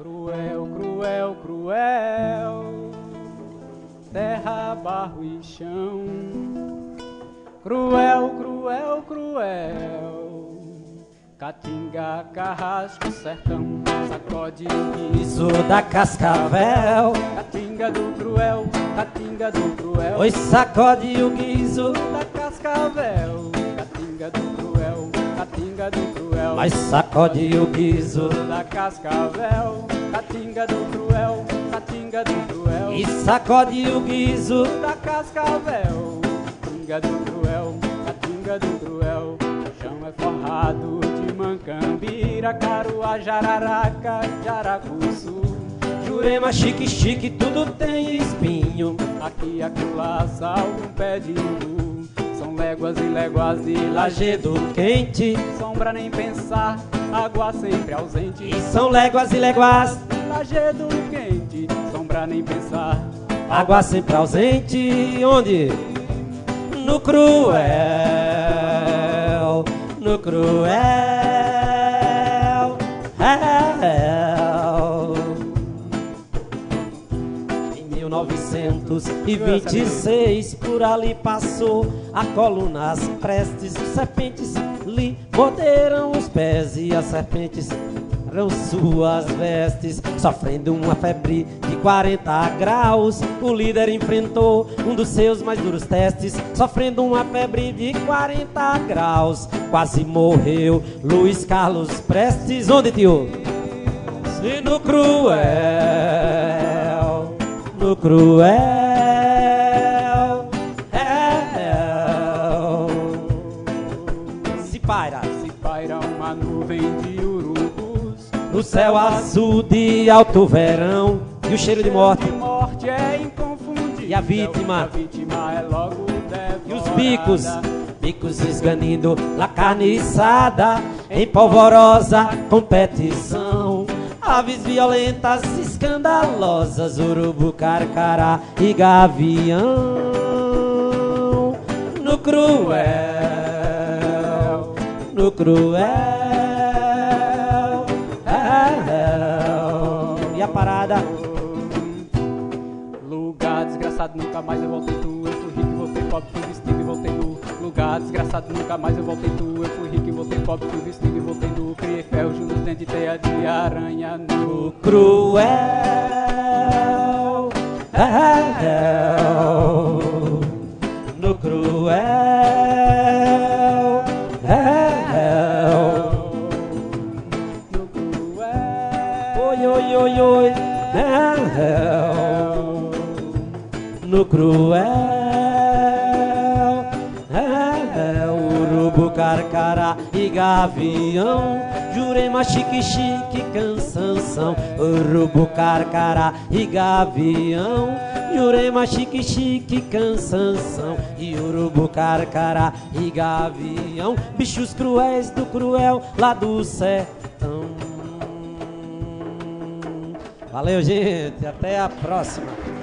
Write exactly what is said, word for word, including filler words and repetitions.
Cruel, cruel, cruel, terra, barro e chão. Cruel, cruel, cruel, caatinga, carrasco, sertão. Sacode o guiso da cascavel. Caatinga do cruel, caatinga do cruel. Oi, sacode o guiso da cascavel. Caatinga do cruel, caatinga do cruel. Mas sacode o guiso da cascavel. Caatinga do cruel, caatinga do cruel. E sacode o guiso da cascavel. Caatinga do cruel, caatinga do cruel. O chão é forrado de mancambira, caruá, jararaca, jaracuçu. Jurema, chique, chique, tudo tem espinho. Aqui e acolá, sal, um pé de umbu. São léguas e léguas de lajedo quente. Sombra nem pensar, água sempre ausente. E são léguas e léguas de lajedo quente. Sombra nem pensar, água sempre ausente. Onde? No cruel, no cruel, hell. Em mil novecentos e vinte e seis por ali passou a colunas prestes. Os serpentes lhe morderam os pés e as serpentes suas vestes, sofrendo uma febre de quarenta graus. O líder enfrentou um dos seus mais duros testes, sofrendo uma febre de quarenta graus. Quase morreu Luiz Carlos Prestes. Onde, tio? Se no cruel, no cruel, hell. Se paira, se paira uma nuvem de no céu azul de alto verão. E o cheiro de morte, de morte é inconfundível. E a vítima, a vítima é logo devorada. E os bicos, bicos esganindo na carniçada, em polvorosa competição. Aves violentas, escandalosas, urubu, carcará e gavião. No cruel, no cruel, e a parada. Lugar desgraçado, nunca mais eu voltei tu. Eu fui rico e voltei pobre, fui vestido e voltei nu. Lugar desgraçado, nunca mais eu voltei tu. Eu fui rico e voltei pobre, fui vestido e voltei nu. Criei ferro juntos dentro de teia de aranha. No cruel, no cruel, oi, oi, oi, oi, no cruel, urubu, carcará e gavião. Jurema, chique, chique, cansanção. Urubu, carcará e gavião. Jurema, chique, chique, cansanção. E urubu, carcará e gavião. Bichos cruéis do cruel lá do sertão. Valeu, gente, até a próxima.